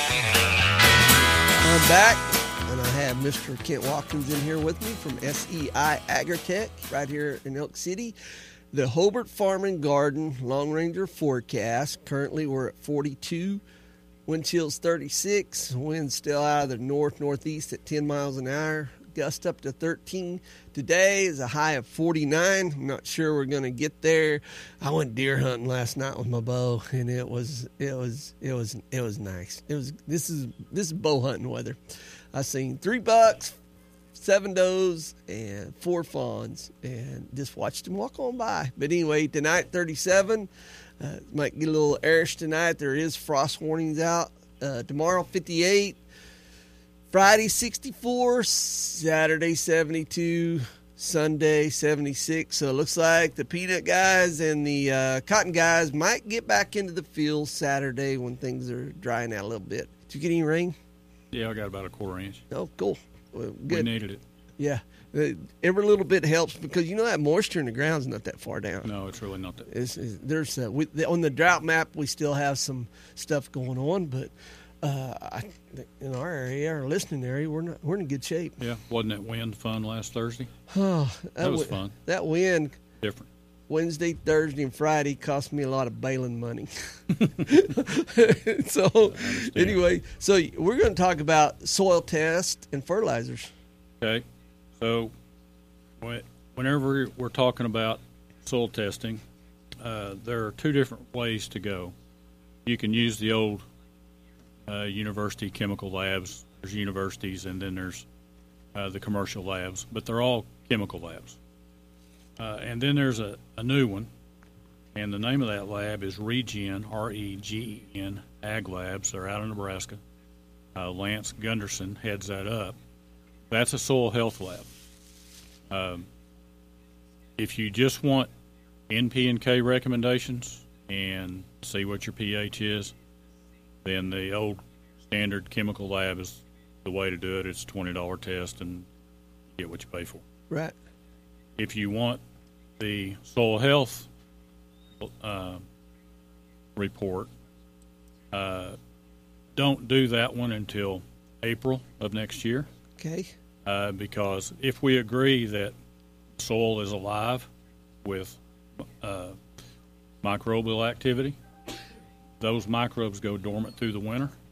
I'm back, and I have Mister Kent Watkins in here with me from S E I Agritech right here in Elk City. The Hobart Farm and Garden Long Ranger forecast. Currently, we're at forty-two. Wind chill's thirty-six. Wind's still out of the north-northeast at ten miles an hour. Gust up to thirteen. Today is a high of forty-nine. I'm not sure we're going to get there. I went deer hunting last night with my bow, and it was it was it was it was nice. It was this is this is bow hunting weather. I seen three bucks, seven does, and four fawns, and just watched them walk on by. But anyway, tonight, thirty-seven. Uh, might get a little airish tonight. There is frost warnings out. Uh, tomorrow, fifty-eight. Friday, sixty-four. Saturday, seventy-two. Sunday, seventy-six. So it looks like the peanut guys and the uh, cotton guys might get back into the field Saturday when things are drying out a little bit. Did you get any rain? Yeah, I got about a quarter inch. Oh, cool. Well, good. We needed it. Yeah. Every little bit helps because you know that moisture in the ground's not that far down. No, it's really not that. It's, it's, there's uh, we, on the drought map we still have some stuff going on, but uh, I, in our area, our listening area, we're not we're in good shape. Yeah, wasn't that wind fun last Thursday? Oh, that, that was w- fun. That wind. Different. Wednesday, Thursday, and Friday cost me a lot of baling money. So anyway, so we're going to talk about soil test and fertilizers. Okay. So whenever we're talking about soil testing, uh, there are two different ways to go. You can use the old uh, university chemical labs. There's universities, and then there's uh, the commercial labs, but they're all chemical labs. Uh, and then there's a, a new one, and the name of that lab is Regen, R E G E N, Ag Labs. They're out of Nebraska. Uh, Lance Gunderson heads that up. That's a soil health lab. Um, if you just want N P and K recommendations and see what your pH is, then the old standard chemical lab is the way to do it. It's a twenty dollars test, and you get what you pay for. Right. If you want the soil health uh, report, uh, don't do that one until April of next year. Okay. Uh, because if we agree that soil is alive with uh, microbial activity, those microbes go dormant through the winter.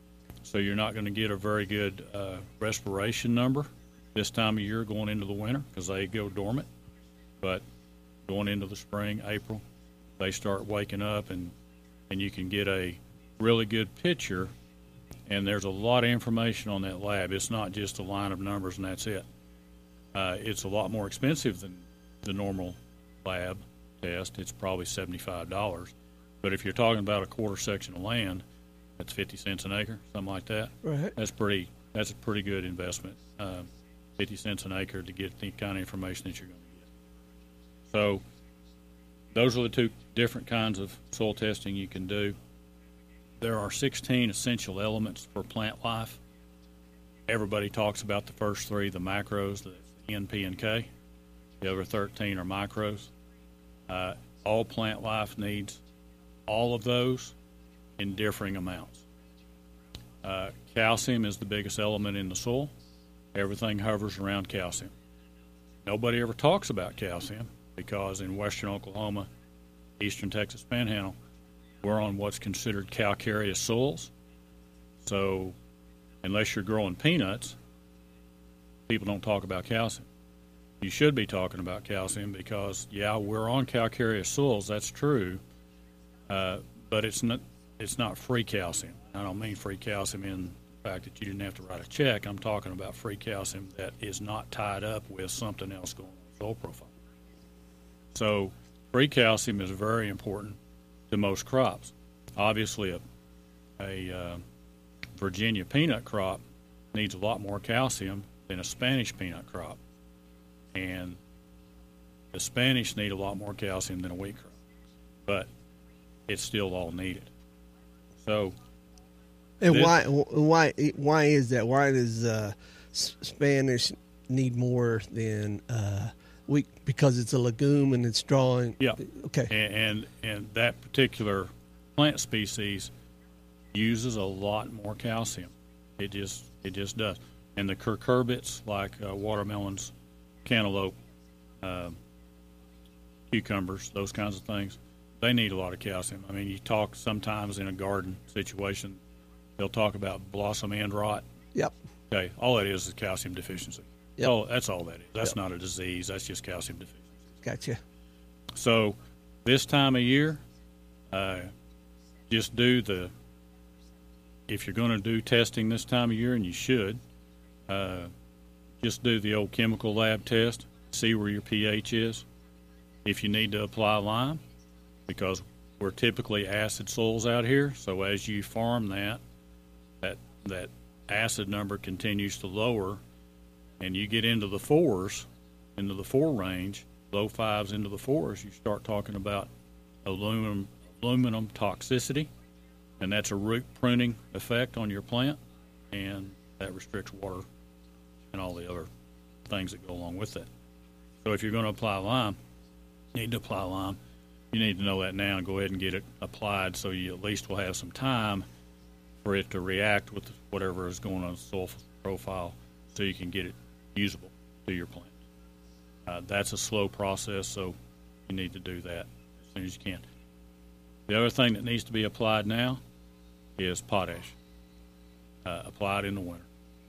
so you're not going to get a very good uh, respiration number this time of year going into the winter because they go dormant. But going into the spring, April, they start waking up, and, and you can get a really good picture. And there's a lot of information on that lab. It's not just a line of numbers and that's it. Uh, it's a lot more expensive than the normal lab test. It's probably seventy-five dollars. But if you're talking about a quarter section of land, that's fifty cents an acre, something like that. Right. That's pretty. That's a pretty good investment. Um, fifty cents an acre to get the kind of information that you're going to get. So those are the two different kinds of soil testing you can do. There are sixteen essential elements for plant life. Everybody talks about the first three, the macros, the N, P, and K. The other thirteen are micros. Uh, all plant life needs all of those in differing amounts. Uh, calcium is the biggest element in the soil. Everything hovers around calcium. Nobody ever talks about calcium because in western Oklahoma, eastern Texas Panhandle, we're on what's considered calcareous soils. So unless you're growing peanuts, people don't talk about calcium. You should be talking about calcium because, yeah, we're on calcareous soils. That's true, uh, but it's not it's not free calcium. I don't mean free calcium in the fact that you didn't have to write a check. I'm talking about free calcium that is not tied up with something else going on in the soil profile. So free calcium is very important to most crops. Obviously, a, a uh, Virginia peanut crop needs a lot more calcium than a Spanish peanut crop. And the Spanish need a lot more calcium than a wheat crop, but it's still all needed. So, and this, why why why is that? Why does uh, Spanish need more than uh, wheat? Because it's a legume and it's drawing. Yeah. Okay. And, and and that particular plant species uses a lot more calcium. It just it just does. And the cucurbits, like uh, watermelons, cantaloupe, uh, cucumbers, those kinds of things, they need a lot of calcium. I mean, you talk sometimes in a garden situation, they'll talk about blossom end rot. Yep. Okay, all that is is calcium deficiency. Yep. Oh, that's all that is. That's Yep. not a disease. That's just calcium deficiency. Gotcha. So this time of year, uh, just do the, if you're going to do testing this time of year, and you should, uh, just do the old chemical lab test, see where your pH is. If you need to apply lime, because we're typically acid soils out here, so as you farm that, that that acid number continues to lower, and you get into the fours, into the four range, low fives into the fours, you start talking about aluminum aluminum toxicity, and that's a root pruning effect on your plant, and that restricts water and all the other things that go along with that. So if you're going to apply lime, you need to apply lime. You need to know that now and go ahead and get it applied so you at least will have some time for it to react with whatever is going on the soil profile so you can get it usable to your plant. Uh, that's a slow process, so you need to do that as soon as you can. The other thing that needs to be applied now is potash. Uh, applied in the winter.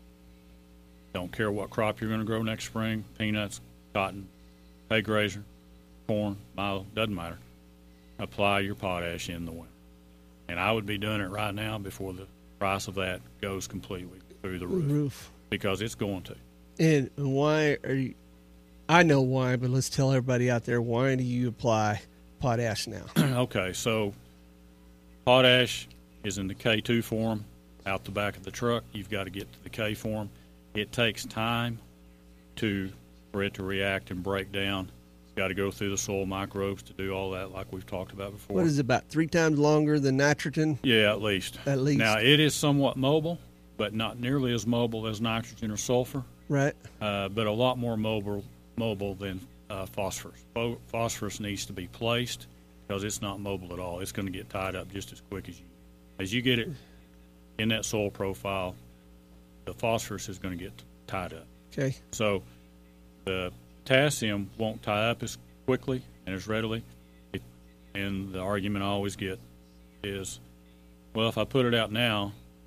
Don't care what crop you're going to grow next spring, peanuts, cotton, hay grazer, corn, milo, doesn't matter. Apply your potash in the winter. And I would be doing it right now before the price of that goes completely through the roof. Roof. Because it's going to. And why are you, I know why, but let's tell everybody out there, why do you apply potash now? Okay, so potash is in the K two form out the back of the truck. You've got to get to the K form. It takes time to for it to react and break down. It's got to go through the soil microbes to do all that, like we've talked about before. What is it, about three times longer than nitrogen? Yeah, at least. At least. Now, it is somewhat mobile, but not nearly as mobile as nitrogen or sulfur. Right. Uh, but a lot more mobile mobile than uh, phosphorus. Pho- phosphorus needs to be placed because it's not mobile at all. It's going to get tied up just as quick as you. As you get it in that soil profile, the phosphorus is going to get tied up. Okay. So the potassium won't tie up as quickly and as readily. It, and the argument I always get is, well, if I put it out now,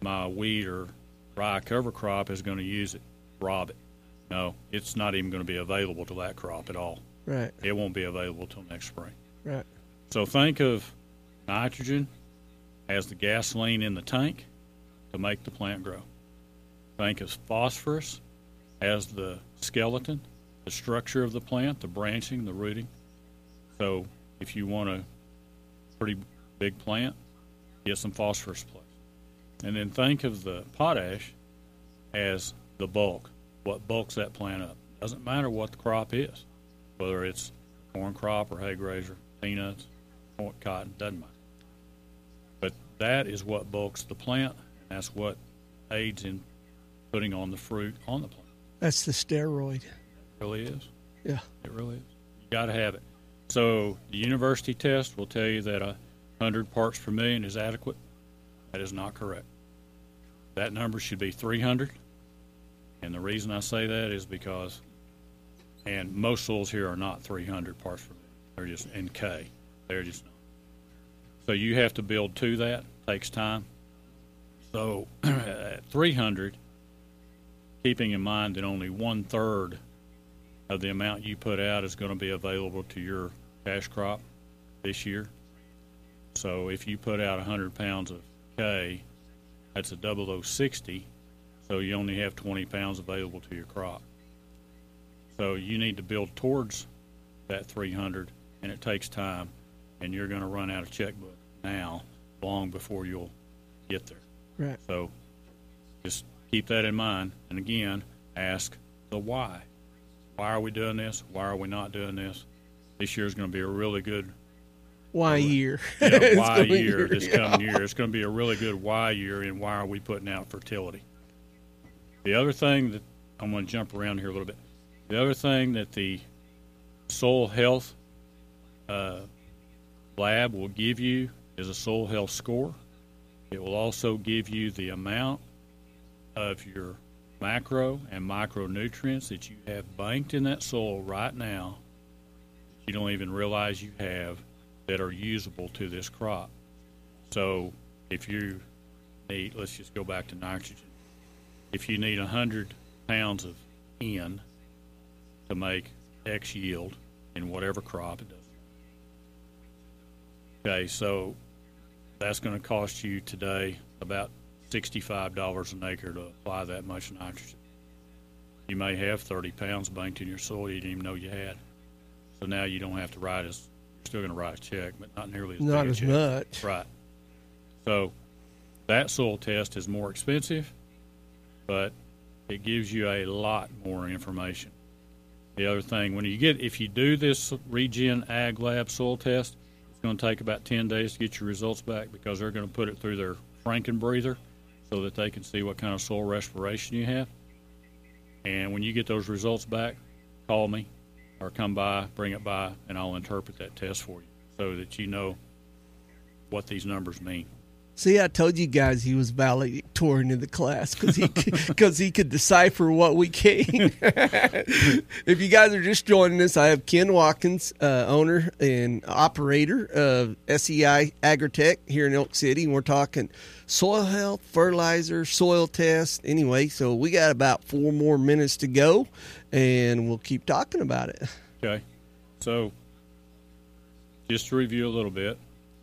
my wheat or rye cover crop is going to use it, rob it. No, it's not even going to be available to that crop at all. Right. It won't be available till next spring. Right. So think of nitrogen as the gasoline in the tank to make the plant grow. Think of phosphorus as the skeleton, the structure of the plant, the branching, the rooting. So if you want a pretty big plant, get some phosphorus placed. And then think of the potash as the bulk, what bulks that plant up. Doesn't matter what the crop is, whether it's corn crop or hay grazer, peanuts, corn, cotton, doesn't matter. But that is what bulks the plant, and that's what aids in putting on the fruit on the plant. That's the steroid. It really is. Yeah. It really is. You got to have it. So the university test will tell you that one hundred parts per million is adequate. That is not correct. That number should be three hundred. And the reason I say that is because, and most soils here are not three hundred parts per million. They're just in K. They're just not. So you have to build to that. It takes time. So at three hundred, keeping in mind that only one-third of the amount you put out is going to be available to your cash crop this year. So if you put out one hundred pounds of K, that's a double O sixty, so you only have twenty pounds available to your crop. So you need to build towards that three hundred, and it takes time, and you're going to run out of checkbook now long before you'll get there. Right. So just keep that in mind, and again, ask the why. Why are we doing this? Why are we not doing this? This year is going to be a really good why year. Yeah, why year year, this yeah. coming year. It's going to be a really good why year, and why are we putting out fertility? The other thing that I'm going to jump around here a little bit. The other thing that the soil health uh, lab will give you is a soil health score. It will also give you the amount of your macro and micronutrients that you have banked in that soil right now that you don't even realize you have that are usable to this crop. So if you need, let's just go back to nitrogen. If you need one hundred pounds of N to make X yield in whatever crop it does. Okay, so that's going to cost you today about sixty-five dollars an acre to apply that much nitrogen. You may have thirty pounds banked in your soil you didn't even know you had. So now you don't have to write as, you're still going to write a check, but not nearly as Not big a as check. much. Right. So that soil test is more expensive, but it gives you a lot more information. The other thing, when you get, if you do this Regen Ag Lab soil test, it's going to take about ten days to get your results back because they're going to put it through their Franken breather so that they can see what kind of soil respiration you have. And when you get those results back, call me or come by, bring it by, and I'll interpret that test for you so that you know what these numbers mean. See, I told you guys he was valedictorian in the class because he because he could decipher what we came. If you guys are just joining us, I have Ken Watkins, uh, owner and operator of S E I Agritech here in Elk City, and we're talking soil health, fertilizer, soil test. Anyway, so we got about four more minutes to go, and we'll keep talking about it. Okay, so just to review a little bit.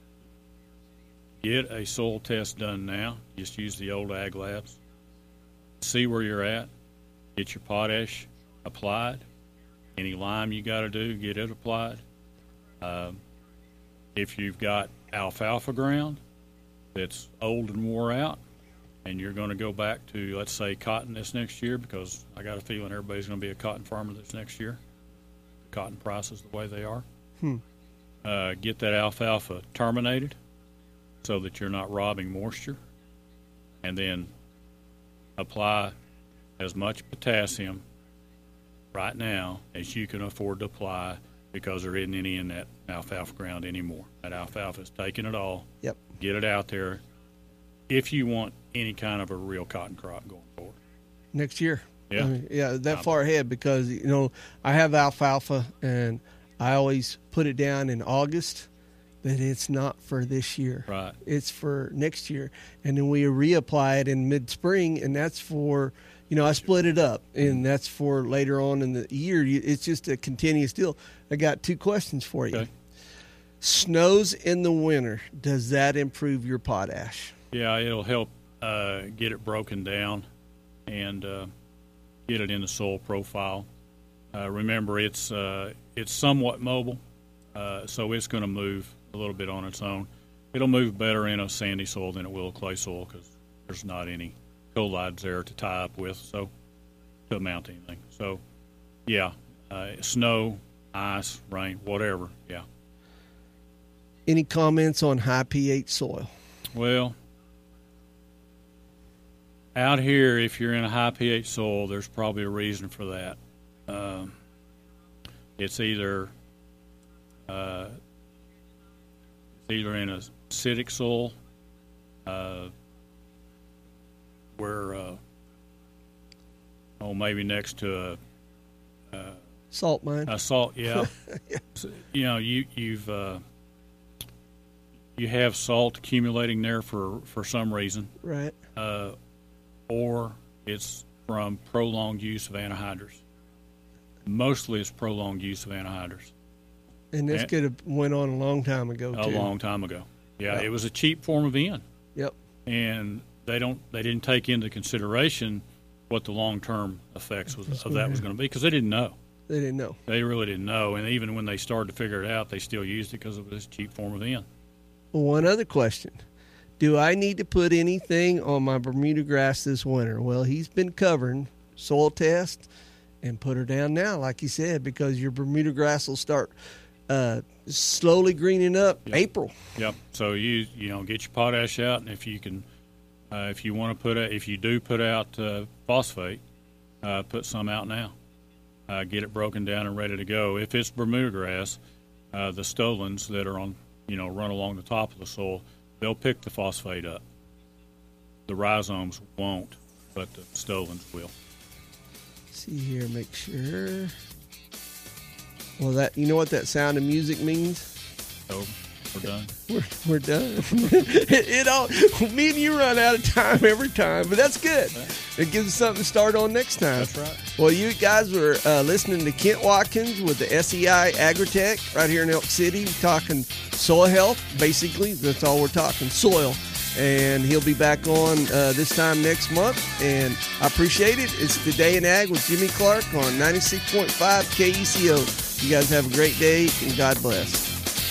Get a soil test done now. Just use the old Ag Labs. See where you're at. Get your potash applied. Any lime you got to do, get it applied. Um, if you've got alfalfa ground that's old and wore out, and you're going to go back to, let's say, cotton this next year, because I got a feeling everybody's going to be a cotton farmer this next year. The cotton prices the way they are. Hmm. Uh, get that alfalfa terminated, so that you're not robbing moisture, and then apply as much potassium right now as you can afford to apply because there isn't any in that alfalfa ground anymore. That alfalfa is taking it all. Yep. Get it out there if you want any kind of a real cotton crop going forward. Next year. Yeah. I mean, yeah, that far ahead because, you know, I have alfalfa and I always put it down in August. but it's not for this year. Right. It's for next year. And then we reapply it in mid-spring, and that's for, you know, I split it up, and that's for later on in the year. It's just a continuous deal. I got two questions for you. Okay. Snows in the winter, does that improve your potash? Yeah, it'll help uh, get it broken down and uh, get it in the soil profile. Uh, remember, it's uh, it's somewhat mobile, uh, so it's going to move a little bit on its own. It'll move better in a sandy soil than it will a clay soil because there's not any colides there to tie up with, so to amount to anything. So, yeah, uh, snow, ice, rain, whatever, yeah. Any comments on high pH soil? Well, out here, if you're in a high pH soil, there's probably a reason for that. Um, it's either uh, it's either in a acidic soil uh, where, uh, oh, maybe next to a, a salt mine. A salt, yeah. Yeah. So, you know, you you've uh, you have salt accumulating there for, for some reason, right? Uh, or it's from prolonged use of anhydrous. Mostly it's prolonged use of anhydrous. And this and, could have went on a long time ago, a too. A long time ago. Yeah, yep. It was a cheap form of N. Yep. And they don't they didn't take into consideration what the long-term effects was, of that was going to be because they didn't know. They didn't know. They really didn't know. And even when they started to figure it out, they still used it because it was a cheap form of N. One other question. Do I need to put anything on my Bermuda grass this winter? Well, he's been covering soil test and put her down now, like you said, because your Bermuda grass will start uh, slowly greening up yep. April. Yep. So you you know get your potash out, and if you can, uh, if you want to put a, if you do put out uh, phosphate, uh, put some out now. Uh, get it broken down and ready to go. If it's Bermuda grass, uh, the stolons that are on you know run along the top of the soil, they'll pick the phosphate up. The rhizomes won't, but the stolons will. See here, make sure. Well, that you know what that sound of music means? So we're done. We're we're done. it, it all me and you run out of time every time, but that's good. It gives us something to start on next time. That's right. Well, you guys were uh, listening to Kent Watkins with the S E I Agritech right here in Elk City. We're talking soil health, basically. That's all we're talking, soil. And he'll be back on uh, this time next month. And I appreciate it. It's the Day in Ag with Jimmy Clark on ninety-six point five K E C O. You guys have a great day, and God bless.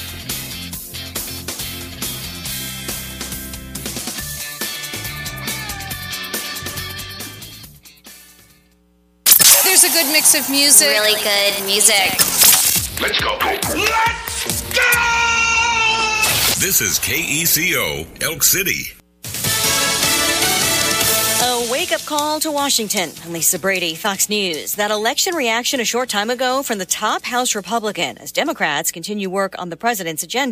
There's a good mix of music. Really good music. Let's go. Let's go! This is K E C O, Elk City. A wake-up call to Washington. I'm Lisa Brady, Fox News. That election reaction a short time ago from the top House Republican as Democrats continue work on the president's agenda.